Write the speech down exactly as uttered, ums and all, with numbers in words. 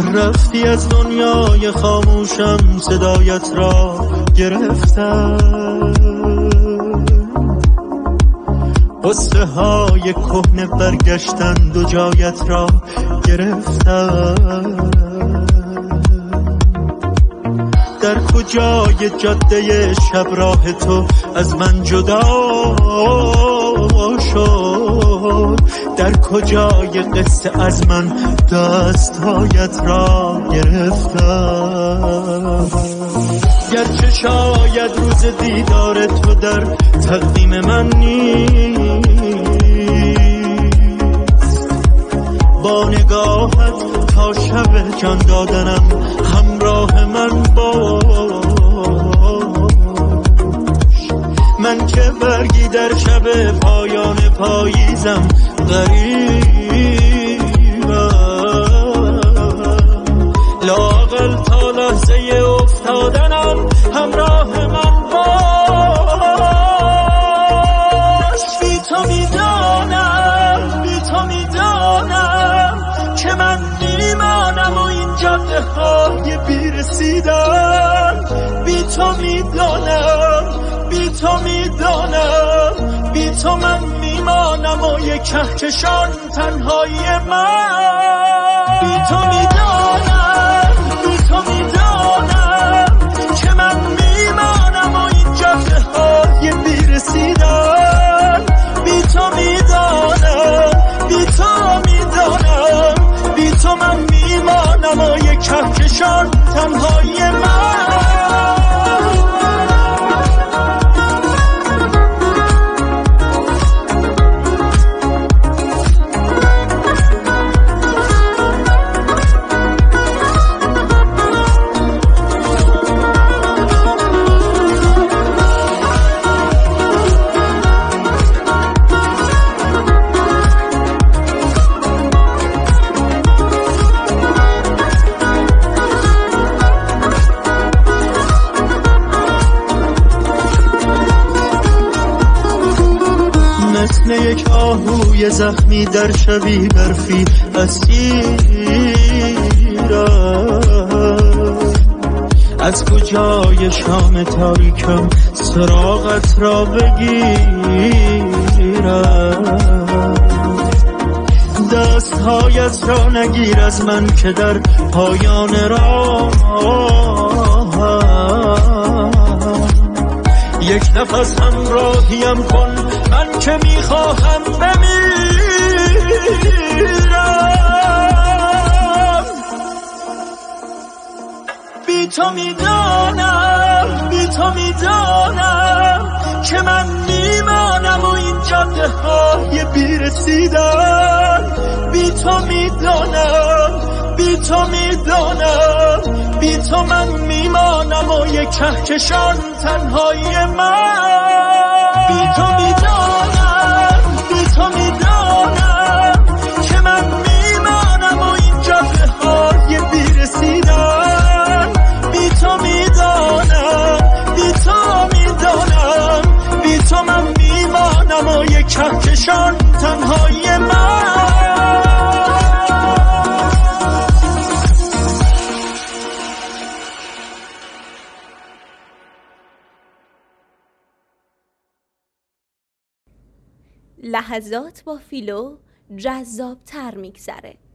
رفتی از دنیای خاموشم، صدایت را گرفتم، قصه های کهنه برگشتند و جایت را گرفتم. در کجای جاده شب راه تو از من جدا شد، در کجای قصه از من دستهایت را گرفتم. گرچه شاید روز دیدار تو در تقدیم من نیست، با نگاهت تا شب جان دادنم همراه من باش. من که برگی در شب پایان پاییزم غریبم، لااقل تا لحظه افتادنم همراه من باش. بی تو میدانم، بی تو میدانم که من میمانم و این جاده های بیرسیدن. بی تو میدانم، بی تو میدانم، بی تو من میمانم و یک کهکشان تنهایی من. بی تو میدانم، بی تو میدانم که من میمانم و این جاده های بیرسیدن. بی تو میدانم، بی تو میدانم، بی تو من میمانم و یک کهکشان تنهایی من. مثل یک آهوی زخمی در شبی برفی اسیرم، از کجای شام تاریکم سراغت را بگیرم. دستهایت را نگیر از من که در پایان راه یک نفس همراهیم کن، من که میخواهم بمیرم. بی تو میدانم، بی تو میدانم که من میمانم و این جاده های بیرسیدن. بی تو میدانم، بی تو میدانم، بی تو من میمانم و یک کهکشان تنهایی من. بی تو میدانم، بی تو میدانم که من میمانم و این جاده های بیرسیدن. بی تو میدانم، بی تو میدانم، بی تو من میمانم و یک کهکشان تنهایی من. لحظات با فیلو جذاب تر میگذره.